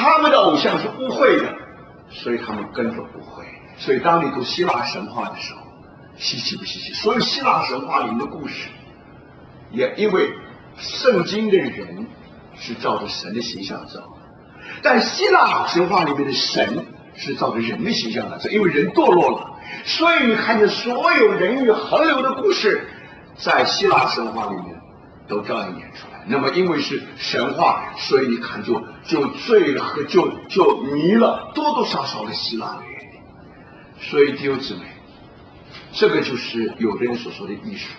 他们的偶像是污秽的，所以他们跟着污秽。所以当你读希腊神话的时候，稀奇不稀奇？所有希腊神话里面的故事，也因为圣经的人是照着神的形象造的，但希腊神话里面的神是照着人的形象来造，因为人堕落了，所以你看见所有人与河流的故事，在希腊神话里面都照样演出来。那么因为是神话，所以你看就醉了和就迷了多多少少的希腊的原理。所以弟兄姊妹，这个就是有的人所说的艺术。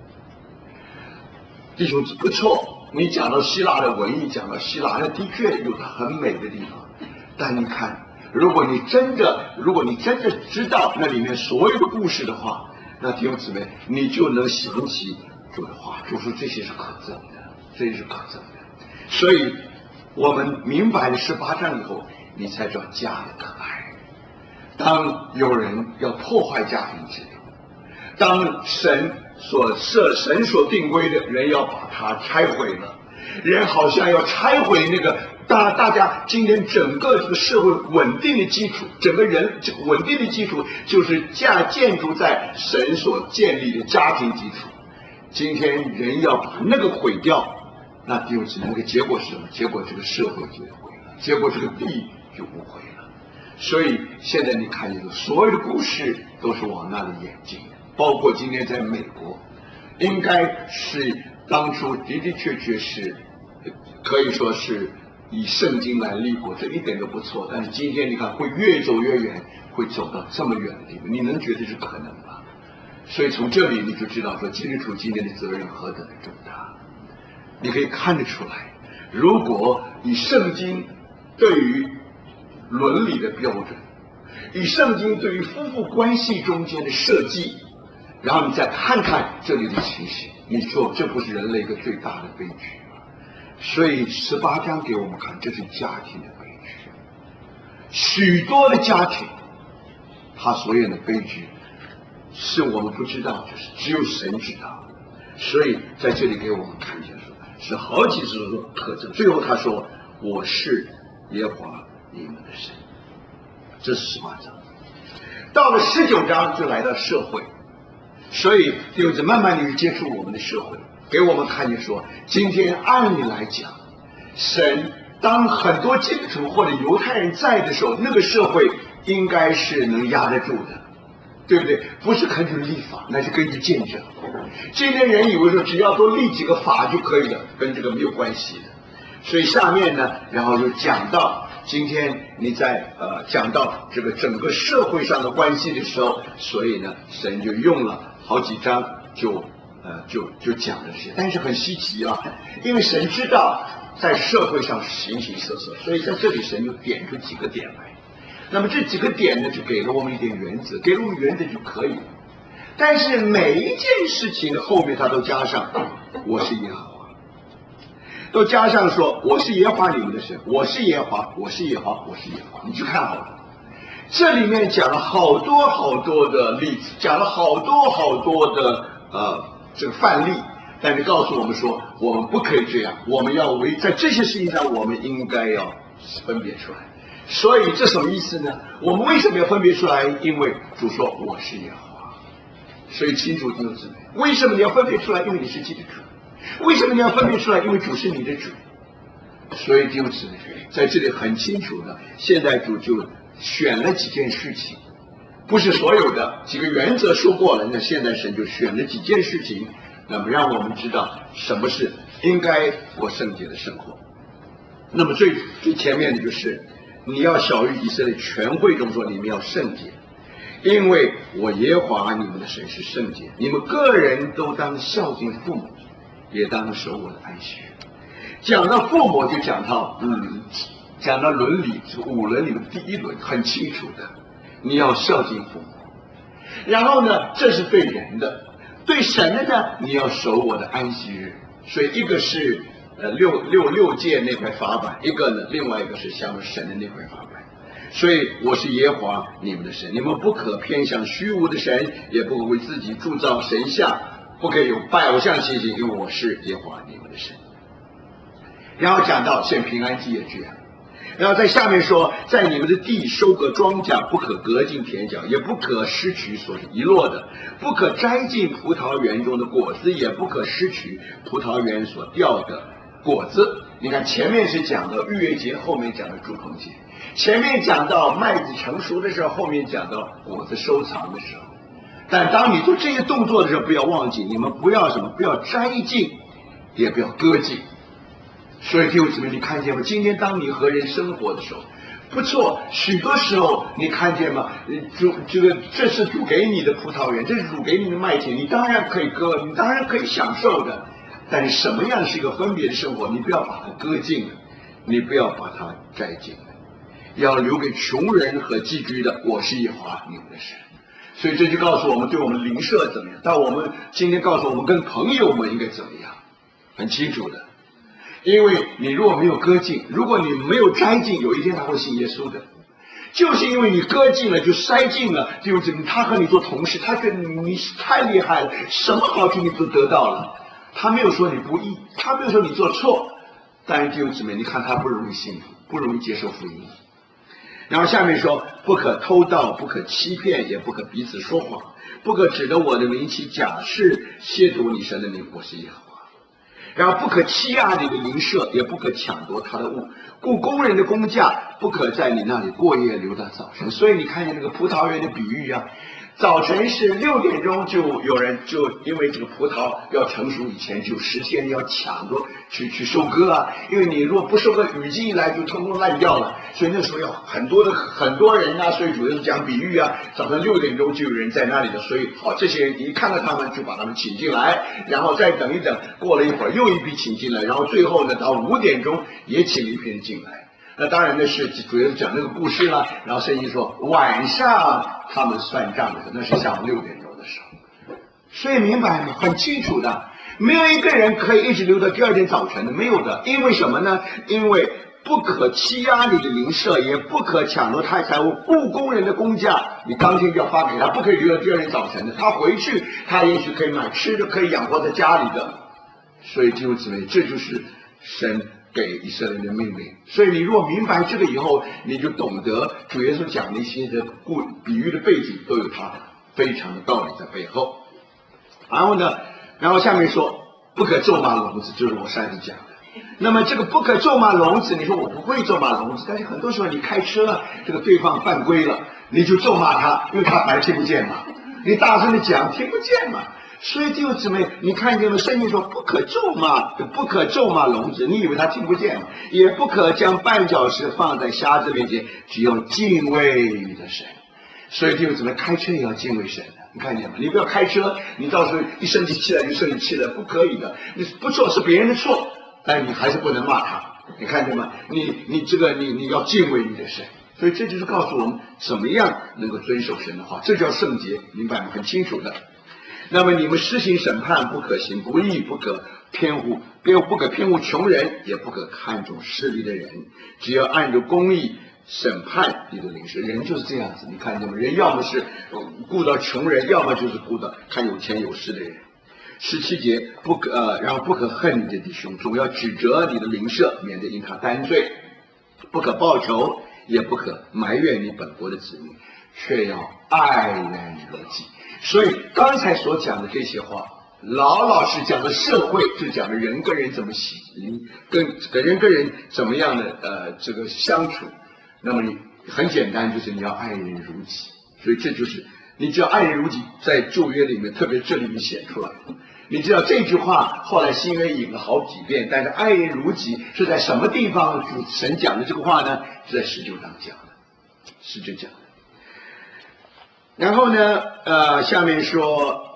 弟兄姊妹，不错，你讲到希腊的文艺，讲到希腊，那的确有它很美的地方。但你看，如果你真的知道那里面所有的故事的话，那弟兄姊妹，你就能想起主的话，就说这些是可憎的，这些是可憎的。所以我们明白了18章以后，你才知道家的可爱。当有人要破坏家庭制度，当神所定规的人要把它拆毁了，人好像要拆毁那个大家今天整个这个社会稳定的基础，整个人这个稳定的基础就是建筑在神所建立的家庭基础。今天人要把那个毁掉，那弟兄姊妹，那个结果是什么？结果这个社会就毁了，结果这个地就不毁了。所以现在你看见的所有的故事都是往那里演进的，包括今天在美国，应该是当初的确是可以说是以圣经来立国，这一点都不错。但是今天你看会越走越远，会走到这么远的地方，你能觉得是可能吗？所以从这里你就知道说基督徒今天的责任何等的重大。你可以看得出来，如果以圣经对于伦理的标准，以圣经对于夫妇关系中间的设计，然后你再看看这里的情形，你说这不是人类一个最大的悲剧吗？所以18章给我们看，这是家庭的悲剧。许多的家庭他所演的悲剧是我们不知道，就是只有神知道。所以在这里给我们看见说，是好几次说可憎，最后他说我是耶和华你们的神。这是18章。到了19章就来到社会，所以就慢慢的接触我们的社会，给我们看见说，今天按理来讲，神当很多基督徒或者犹太人在的时候，那个社会应该是能压得住的，对不对？不是根据立法，那是根据见证。今天人以为说只要多立几个法就可以了，跟这个没有关系的。所以下面呢，然后就讲到今天你在讲到这个整个社会上的关系的时候，所以呢，神就用了好几章就讲了这些。但是很稀奇啊，因为神知道在社会上形形色色，所以在这里神就点出几个点来。那么这几个点呢，就给了我们一点原则，给了我们原则就可以了。但是每一件事情的后面他都加上我是耶和华，都加上说我是耶和华你们的神，我是耶和华，我是耶和华，我是耶和华。你去看好了，这里面讲了好多好多的例子，讲了好多的这个范例，但是告诉我们说我们不可以这样，我们要在这些事情上我们应该要分别出来。所以这什么意思呢？我们为什么要分别出来？因为主说我是耶和华，所以清楚弟兄姊妹，为什么你要分别出来？因为你是基督徒。为什么你要分别出来？因为主是你的主。所以弟兄姊妹，在这里很清楚的，现在主就选了几件事情，不是所有的几个原则说过了，那现在神就选了几件事情，那么让我们知道什么是应该过圣洁的生活。那么最前面的就是你要晓谕以色列全会中说，你们要圣洁，因为我耶和华你们的神是圣洁，你们个人都当孝敬父母，也当守我的安息日。讲到父母就讲到伦理，是5伦里面第1伦，很清楚的，你要孝敬父母。然后呢，这是对人的，对神的呢，你要守我的安息日。所以一个是六诫那块法版，一个呢，另外一个是像神的那块法版。所以我是耶和华你们的神，你们不可偏向虚无的神，也不可为自己铸造神像，不可以有拜偶像信心，因为我是耶和华你们的神。然后讲到献平安祭也这样， 然后在下面说，在你们的地收割庄稼，不可割尽田角，也不可失取所遗落的，不可摘尽葡萄园中的果子，也不可失取葡萄园所掉的果子。你看前面是讲的逾越节，后面讲的住棚节。前面讲到麦子成熟的时候，后面讲到果子收藏的时候。但当你做这些动作的时候，不要忘记，你们不要什么，不要摘尽，也不要割尽。所以弟兄姊妹，你看见吗？今天当你和人生活的时候，不错，许多时候你看见吗？这是主给你的葡萄园，这是主给你的麦田，你当然可以割，你当然可以享受的。但是什么样是一个分别的生活？你不要把它割尽了，你不要把它摘尽了，要留给穷人和寄居的。我是耶和华你们的神。所以这就告诉我们，对我们邻舍怎么样？但我们今天告诉我们，跟朋友们应该怎么样？很清楚的。因为你如果没有割尽，如果你没有摘尽，有一天他会信耶稣的。就是因为你割尽了，就筛尽了，就是他和你做同事，他觉得你太厉害了，什么好处你都得到了。他没有说你不义，他没有说你做错，但是弟兄姊妹，你看他不容易信服，不容易接受福音。然后下面说，不可偷盗，不可欺骗，也不可彼此说谎，不可指着我的名起假誓，亵渎你神的名，我是耶和华。然后不可欺压你的邻舍，也不可抢夺他的物，雇工人的工价不可在你那里过夜，留到早晨。所以你看见那个葡萄园的比喻啊，早晨是6点钟，就有人就因为这个葡萄要成熟以前，就10天要抢夺去收割啊，因为你如果不收割，雨季一来就通通烂掉了，所以那时候要很多人啊，所以主要是讲比喻啊，早上6点钟就有人在那里的，所以好，这些人一看到他们就把他们请进来，然后再等一等，过了一会儿又一批请进来，然后最后呢到5点钟也请一批人进来。那当然那是主要讲那个故事了，然后圣经说晚上他们算账的时候，那是下午6点钟的时候。所以明白吗？很清楚的，没有一个人可以一直留到第2天早晨的，没有的。因为什么呢？因为不可欺压你的邻舍，也不可抢夺他的财物，雇工人的工价你当天就要发给他，不可以留到第2天早晨的。他回去他也许可以买吃的，可以养活在家里的。所以弟兄姊妹，这就是神给以色列人的命令。所以你如果明白这个以后，你就懂得主耶稣讲的一些的比喻的背景都有它非常的道理在背后。然后下面说不可咒骂聋子，就是我上次讲的。那么这个不可咒骂聋子，你说我不会咒骂聋子，但是很多时候你开车这个对方犯规了，你就咒骂他，因为他本来听不见嘛，你大声的讲听不见嘛。所以弟兄姊妹，你看见了圣经说不可咒骂聋子，你以为他听不见吗？也不可将绊脚石放在瞎子面前，只有敬畏你的神。所以弟兄姊妹，开车也要敬畏神的，你看见吗？你不要开车，你到时候一生气气来就生气了，不可以的。你不错是别人的错，但你还是不能骂他，你看见吗？你要敬畏你的神。所以这就是告诉我们怎么样能够遵守神的话，这叫圣洁，明白吗？很清楚的。那么你们施行审判，不可行不义，不可偏护穷人，也不可看重势力的人，只要按照公义审判你的邻舍。人就是这样子，你看见吗？人要么是顾到穷人，要么就是顾到看有钱有势的人。17节然后不可恨你的弟兄，总要指责你的邻舍，免得因他担罪。不可报仇，也不可埋怨你本国的子民，却要爱人如己。所以刚才所讲的这些话，老实讲的社会，就讲的人跟人怎么跟人怎么样的这个相处。那么你很简单，就是你要爱人如己。所以这就是你只要爱人如己，在旧约里面，特别这里面写出来的。你知道这句话后来新约引了好几遍，但是爱人如己是在什么地方神讲的这个话呢？是在19章讲的，19讲的。然后呢，下面说，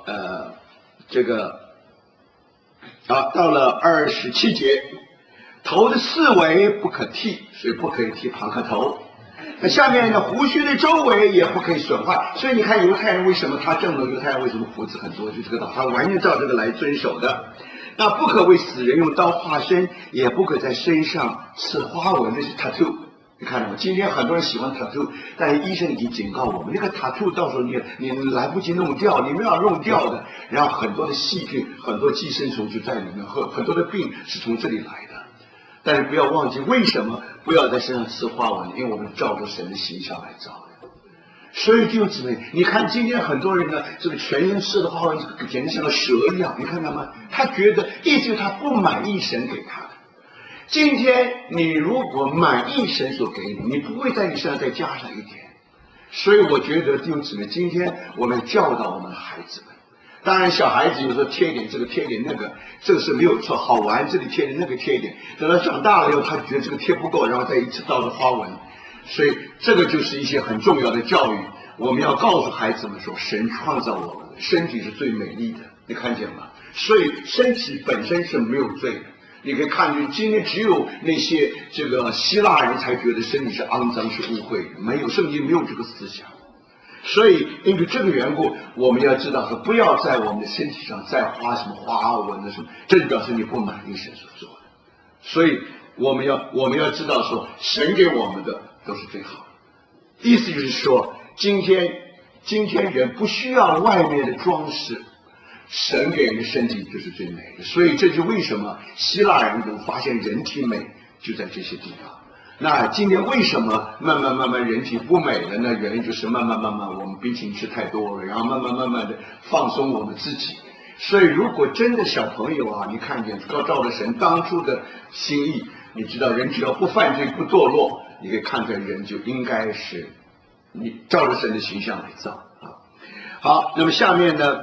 到了27节，头的4围不可剃，所以不可以剃庞克头。那下面呢，胡须的周围也不可以损坏。所以你看犹太人为什么他正了，犹太人为什么胡子很多，就这个道，他完全照这个来遵守的。那不可为死人用刀划身，也不可在身上刺花纹，那是 tattoo。你看到吗？今天很多人喜欢 tattoo， 但是医生已经警告我们，那个 tattoo 到时候你来不及弄掉，你们要弄掉的，然后很多的细菌、很多寄生虫就在里面，很多的病是从这里来的。 但是不要忘记为什么不要在身上刺花纹，因为我们照着神的形象来造的。所以弟兄姊妹，你看今天很多人呢，这个全身刺的花纹，这个简直像个蛇一样，你看到吗？他觉得意思就是他不满意神给他的。今天你如果满意神所给你，你不会在你身上再加上一点。所以我觉得弟兄姊妹，今天我们教导我们的孩子们，当然小孩子有时候贴点这个贴点那个，这个是没有错，好玩，这里贴点那个贴点，等到长大了以后，他觉得这个贴不够，然后再一次照着花纹。所以这个就是一些很重要的教育，我们要告诉孩子们说，神创造我们的身体是最美丽的，你看见吗？所以身体本身是没有罪的。你可以看见，今天只有那些这个希腊人才觉得身体是肮脏是污秽的，没有圣经没有这个思想。所以因为这个缘故，我们要知道说，不要在我们的身体上再花什么花纹的什么，这就表示你不满意神所做的。所以我们要知道说，神给我们的都是最好的。意思就是说，今天人不需要外面的装饰，神给人的身体就是最美的。所以这就为什么希腊人能发现人体美就在这些地方。那今天为什么慢慢人体不美了呢？原因就是慢慢我们冰淇淋吃太多了，然后慢慢的放松我们自己。所以如果真的小朋友啊，你看见照着神当初的心意，你知道人只要不犯罪不堕落，你可以看见人就应该是你照着神的形象来造啊。好，那么下面呢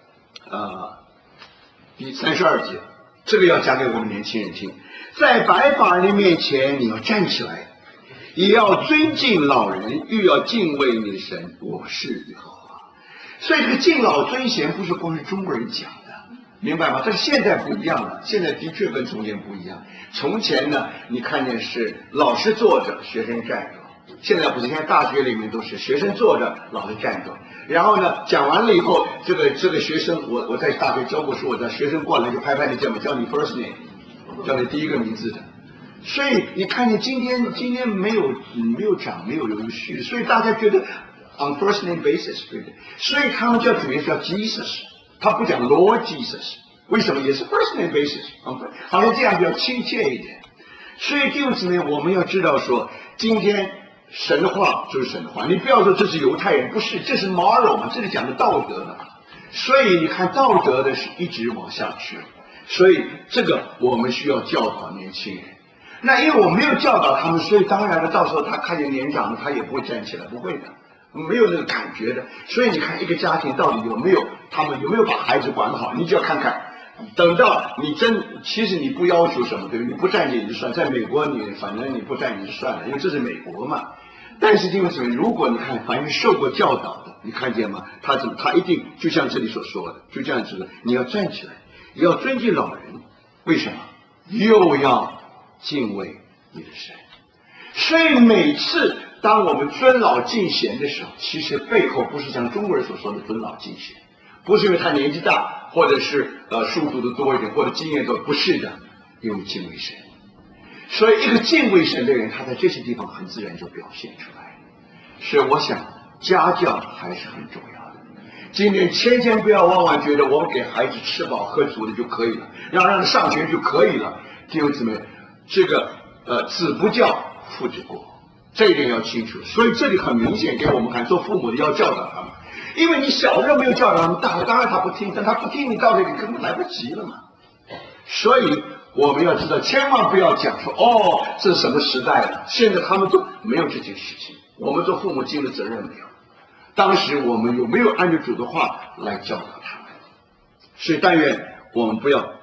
第32节，这个要讲给我们年轻人听。在白发人的面前，你要站起来，也要尊敬老人，又要敬畏你的神，我是耶和华。所以这个敬老尊贤不是光是中国人讲的，明白吗？但是现在不一样了，现在的确跟从前不一样。从前呢，你看见是老师坐着，学生站着；现在不是，现在大学里面都是学生坐着，老师站着。然后呢，讲完了以后，这个学生，我在大学教过书，我的学生过来就拍拍你肩膀，叫你 first name， 叫你第一个名字的。所以你看见今天没有长，没有有序，所以大家觉得 on first name basis， 对不对？所以他们叫主耶稣叫 Jesus， 他不讲 Lord Jesus， 为什么？也是 first name basis， 好像这样比较亲切一点。所以弟兄姊妹，我们要知道说，今天神的话就是神的话，你不要说这是犹太人，不是，这是 moral 嘛，这里讲的道德的。所以你看道德的是一直往下去，所以这个我们需要教导年轻人。那因为我没有教导他们，所以当然了，到时候他看见年长的，他也不会站起来，不会的，没有那个感觉的。所以你看一个家庭到底他们有没有把孩子管好，你就要看看。等到你其实你不要求什么，对不对？你不站起也就算，在美国反正你不站起就算了，因为这是美国嘛。但是弟兄姊妹，如果你看凡是受过教导的，你看见吗？他一定就像这里所说的，就这样子的，你要站起来，也要尊敬老人。为什么？又要敬畏你的神。所以每次当我们尊老敬贤的时候，其实背后不是像中国人所说的尊老敬贤，不是因为他年纪大，或者是书读的多一点，或者经验多，不是的，因为敬畏神。所以一个敬畏神的人，他在这些地方很自然就表现出来。所以我想家教还是很重要的。今天千不要万万觉得我们给孩子吃饱喝足的就可以了，让他上学就可以了。弟兄姊妹，这个子不教父之过，这一点要清楚。所以这里很明显给我们看，做父母的要教导他们，因为你小时候没有教导他们，当然他不听，但他不听，你到这里根本来不及了嘛。所以我们要知道，千万不要讲说这是什么时代了，现在他们都没有这件事情。我们做父母尽了责任没有？当时我们有没有按照主的话来教导他们？所以但愿我们不要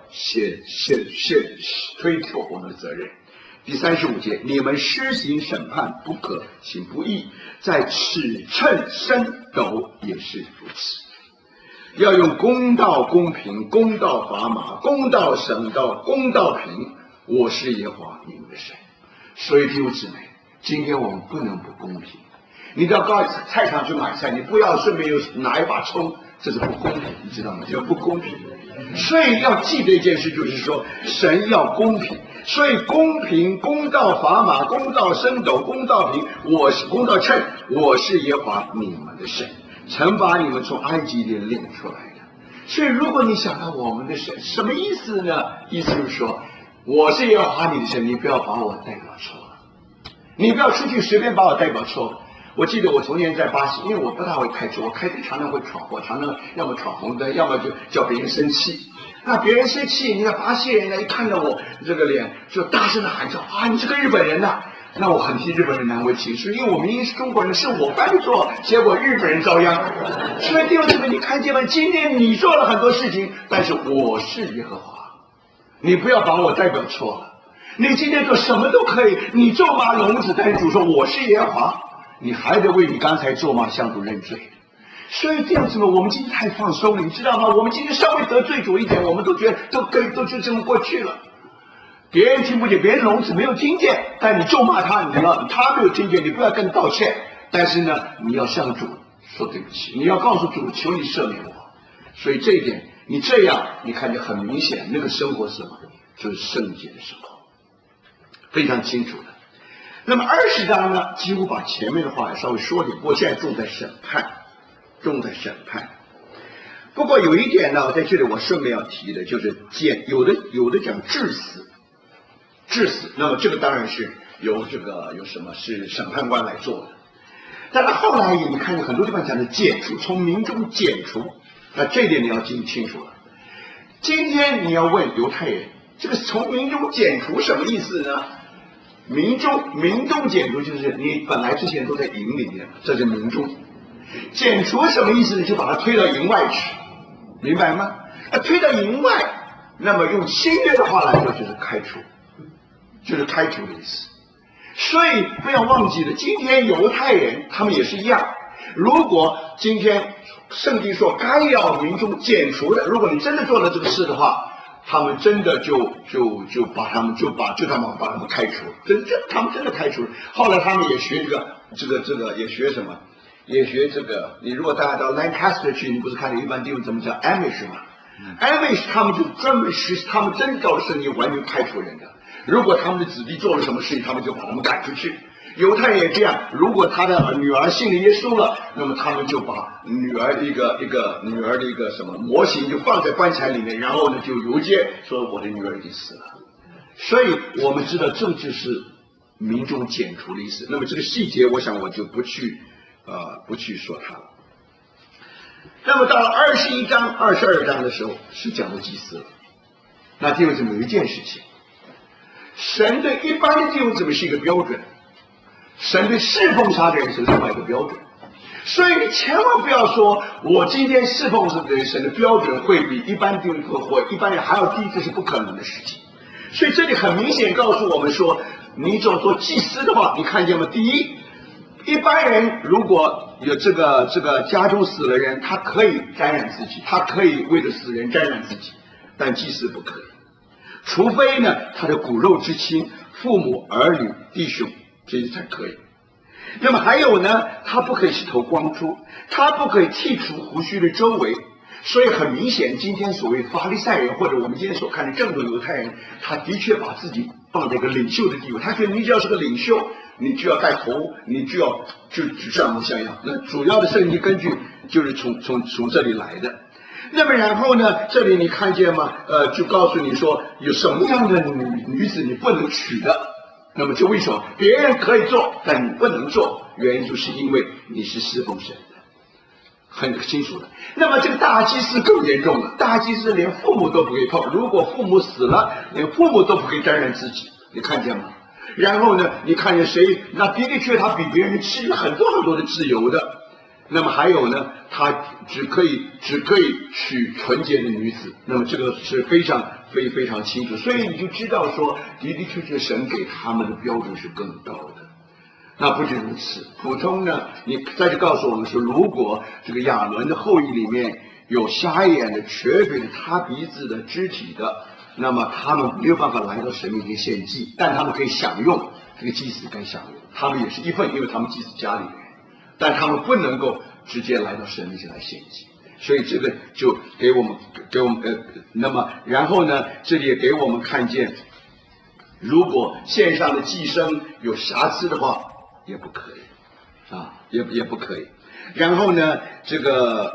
推脱我们的责任。第35节，你们施行审判，不可行不义，在尺秤升斗也是如此。要用公道公平，公道砝码，公道审道，公道平，我是耶和华你们的神。所以弟兄姊妹，今天我们不能不公平。你到菜场去买菜，你不要顺便又拿一把葱，这是不公平，你知道吗？这不公平。所以要记得一件事，就是说神要公平。所以公平、公道砝码、公道升斗、公道平，我是公道秤，我是耶和华你们的神，曾把你们从埃及里领出来的。所以如果你想到我们的神，什么意思呢？意思就是说， 我是耶和华你的神，你不要把我代表错了，你不要出去随便把我代表错了。我记得我从前在巴西，因为我不大会开车，我开车常常会闯祸，常常要么闯红灯，要么就叫别人生气。那别人生气，你看巴西人呢，一看到我这个脸，就大声的喊叫啊，你是个日本人呐！那我很替日本人难为情，是因为我明明是中国人，是我犯错，结果日本人遭殃。所以弟兄姊妹，你看见吗？今天你做了很多事情，但是我是耶和华，你不要把我代表错了。你今天做什么都可以，你咒骂聋子，但是主说我是耶和华。你还得为你刚才咒骂向主认罪。所以弟兄姊妹，我们今天太放松了，你知道吗？我们今天稍微得罪主一点，我们都觉得都可以，都就这么过去了。别人听不见，别人聋子没有听见，但你咒骂他，他没有听见，你不要跟道歉。但是呢，你要向主说对不起，你要告诉主，求你赦免我。所以这一点，你这样，你看见很明显，那个生活是什么？就是圣洁的生活，非常清楚的。那么20章呢，几乎把前面的话稍微说点，不过现在重在审判，重在审判。不过有一点呢，在这里我顺便要提的，就是有的讲致死，那么这个当然是由什么是审判官来做的。但是后来你看见很多地方讲的剪除，从民中剪除，那这一点你要记清楚了。今天你要问犹太人，这个从民中剪除什么意思呢？民中剪除就是你本来之前都在营里面，这是民中。剪除什么意思呢？就把它推到营外去，明白吗？推到营外，那么用新约的话来说就是开除，就是开除的意思。所以不要忘记了，今天犹太人他们也是一样。如果今天圣经说该要民中剪除的，如果你真的做了这个事的话，他们真的就把他们开除，他们真的开除了。后来他们也学这个也学什么？也学这个。你如果大家到 Lancaster 去，你不是看到一般地方怎么叫 Amish 吗？Amish 他们就专门他们真到了圣经完全开除人的。如果他们的子弟做了什么事情，他们就把他们赶出去。犹太人也这样，如果他的女儿信了耶稣了，那么他们就把女儿的一个什么模型就放在棺材里面，然后呢就邮件说我的女儿已经死了。所以我们知道这就是民众剪除的意思。那么这个细节，我想我就不去说它了。那么到了21章、22章的时候，是讲的祭司了。那弟兄姊妹有一件事情，神对一般的弟兄姊妹是一个标准。神对侍奉他的人是另外一个标准，所以你千万不要说我今天侍奉神的标准会比一般弟兄或一般人还要低，这是不可能的事情。所以这里很明显告诉我们说，你做祭司的话，你看见吗？第一，一般人如果有这个家中死了人，他可以沾染自己，他可以为了死人沾染自己，但祭司不可以，除非呢他的骨肉之亲、父母、儿女、弟兄。这些才可以。那么还有呢，他不可以是头光秃，他不可以剔除胡须的周围。所以很明显，今天所谓法利赛人或者我们今天所看的正统犹太人，他的确把自己放在一个领袖的地位。他觉得你只要是个领袖，你就要带头，你就像模像样。那主要的圣经根据就是从这里来的。那么然后呢，这里你看见吗？就告诉你说有什么样的女子你不能娶的。那么就为什么别人可以做，但你不能做？原因就是因为你是侍奉神的，很清楚的。那么这个大祭司更严重了，大祭司连父母都不可以碰，如果父母死了，连父母都不可以沾染自己，你看见吗？然后呢，你看见谁？那的确他比别人吃很多的自由的。那么还有呢，他只可以娶纯洁的女子。那么这个是非常清楚，所以你就知道说，的确神给他们的标准是更高的。那不仅如此，普通呢，你再去告诉我们说，如果这个亚伦的后裔里面有瞎眼的、瘸腿的、塌鼻子的、肢体的，那么他们没有办法来到神面前献祭，但他们可以享用这个祭司该享用，他们也是一份，因为他们祭司家里面。但他们不能够直接来到神面前来献祭，所以这个就给我们那么然后呢，这里也给我们看见，如果线上的祭牲有瑕疵的话，也不可以啊，也不可以。然后呢，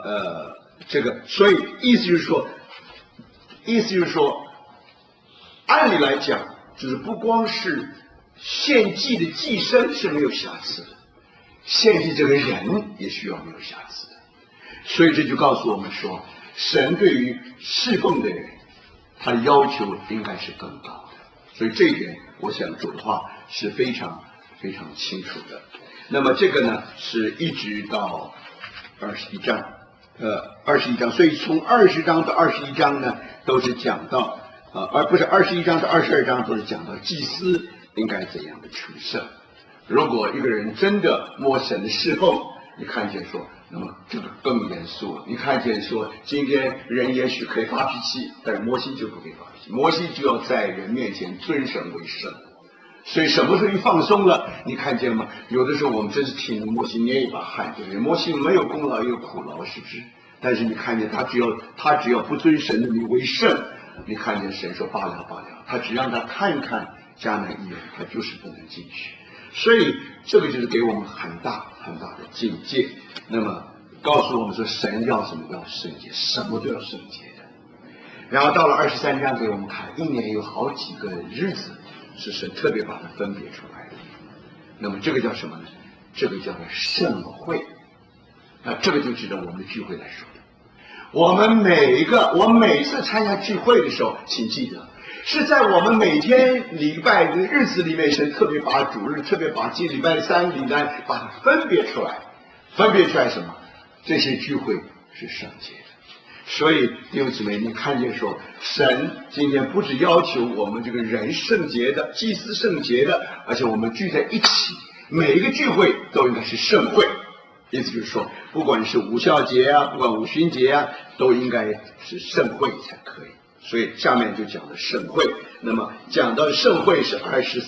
所以意思就是说， 按理来讲，就是不光是献祭的祭牲是没有瑕疵的，献祭这个人也需要没有瑕疵的。所以这就告诉我们说，神对于侍奉的人，他的要求应该是更高的。所以这一点，我想主的话是非常非常清楚的。那么这个呢，是一直到21章，21章，所以从20章到21章呢，都是讲到而不是21章到22章都是讲到祭司应该怎样的成圣。如果一个人真的摸神的侍奉，你看见说，那么这个更严肃了。你看见说，今天人也许可以发脾气，但是摩西就不可以发脾气，摩西就要在人面前尊神为圣。所以什么时候一放松了，你看见吗？有的时候我们真是替摩西捏一把汗，对不对？摩西没有功劳也有苦劳，是不是？但是你看见他只要不尊神的名为圣，你看见神说罢了罢了，他只让他看看迦南一人，他就是不能进去。所以这个就是给我们很大很大的境界。那么告诉我们说，神要什么？要圣洁，什么都要圣洁的。然后到了23章给我们看，一年有好几个日子是神特别把它分别出来的。那么这个叫什么呢？这个叫做盛会。那这个就值得我们的聚会来说的。我每次参加聚会的时候，请记得，是在我们每天礼拜的日子里面，神特别把主日，特别把礼拜3、礼拜把它分别出来。分别出来什么？这些聚会是圣洁的。所以弟兄姊妹，你看见说，神今天不只要求我们这个人圣洁的，祭司圣洁的，而且我们聚在一起，每一个聚会都应该是圣会。意思就是说，不管是五孝节啊，不管五旬节啊，都应该是圣会才可以。所以下面就讲了圣会。那么讲到圣会是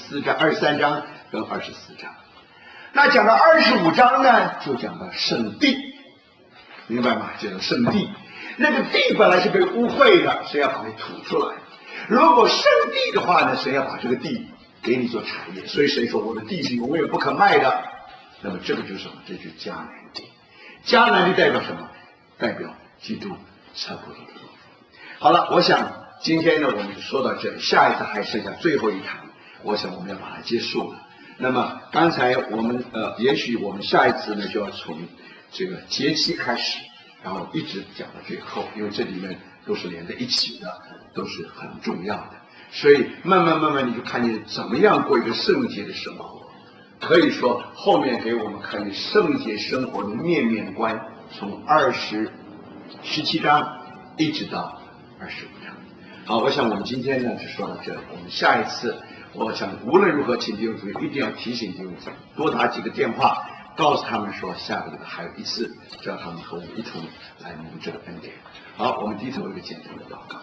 23章跟24章。那讲到25章呢，就讲到圣地，明白吗？讲到圣地，那个地本来是被污秽的，神要把它吐出来。如果圣地的话呢，神要把这个地给你做产业，所以神说我的地是永远不可卖的。那么这个就是什么？这就是迦南地。迦南地代表什么？代表基督彻骨的地。好了，我想今天呢我们就说到这里，下一次还剩下最后一堂，我想我们要把它结束了。那么刚才我们也许我们下一次呢就要从这个节期开始，然后一直讲到最后，因为这里面都是连在一起的，都是很重要的。所以慢慢你就看见怎么样过一个圣洁的生活。可以说后面给我们看见圣洁生活的面面观，从17章一直到25章。好，我想我们今天呢就说到这里，我们下一次我想无论如何，请弟兄姊妹一定要提醒弟兄姊妹，多打几个电话，告诉他们说下个礼拜还有一次，让他们和我们一同来蒙这个恩典。好，我们低头一个简单的祷告。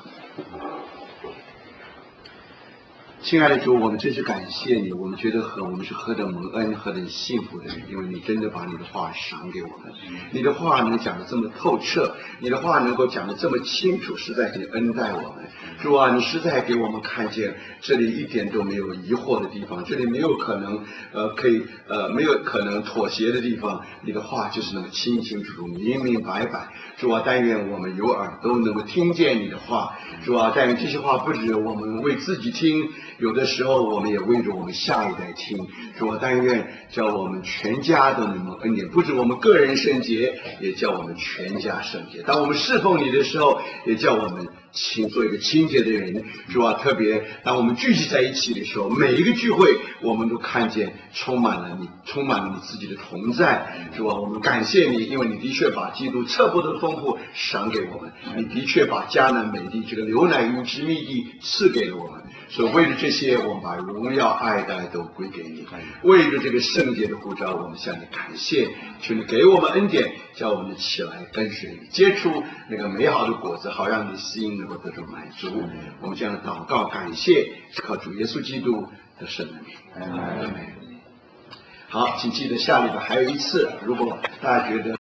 亲爱的主，我们真是感谢你，我们觉得我们是何等蒙恩，何等幸福的人，因为你真的把你的话赏给我们，你的话能讲得这么透彻，你的话能够讲得这么清楚，实在是恩待我们。主啊，你实在给我们看见这里一点都没有疑惑的地方，这里没有可能没有可能妥协的地方，你的话就是那么清清楚楚、明明白白。主啊，但愿我们有耳都能够听见你的话。主啊，但愿这些话不止我们为自己听，有的时候我们也为着我们下一代听。主啊，但愿叫我们全家都能够恩典，不止我们个人圣洁，也叫我们全家圣洁。当我们侍奉你的时候，也叫我们做一个清洁的人。主啊，特别当我们聚集在一起的时候，每一个聚会我们都看见充满了你自己的同在。主啊，我们感谢你，因为你的确把基督彻骨的丰富赏给我们，你的确把迦南美地这个流奶与之蜜地赐给了我们。所以为了这些，我们把荣耀爱戴都归给你。为了这个圣洁的呼召，我们向你感谢，求你给我们恩典，叫我们起来跟随你，结出那个美好的果子，好让你的心能够得到满足。我们这样的祷告感谢，是靠主耶稣基督的圣名。阿门。好，请记得下礼拜还有一次，如果大家觉得